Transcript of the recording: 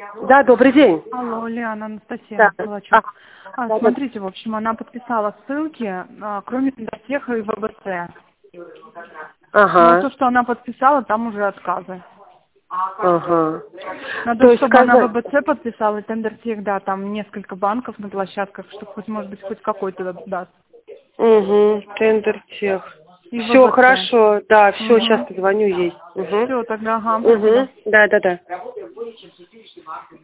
Да, добрый день. Алло, Лиана, Анастасия, Да. Волочок. Да, да. Смотрите, в общем, она подписала ссылки, кроме Тендертеха и ВБЦ. Но Ага. то, что она подписала, там уже отказы. Ага. То Надо, есть чтобы она сказать... ВБЦ подписала, и Тендертех, да, там несколько банков на площадках, чтобы хоть, может быть, хоть какой-то даст. Угу, Тендертех. И Все ВБЦ. хорошо, да, все, сейчас Угу. позвоню ей. Угу. Все, тогда, ага, спасибо. Угу. Да, да, да.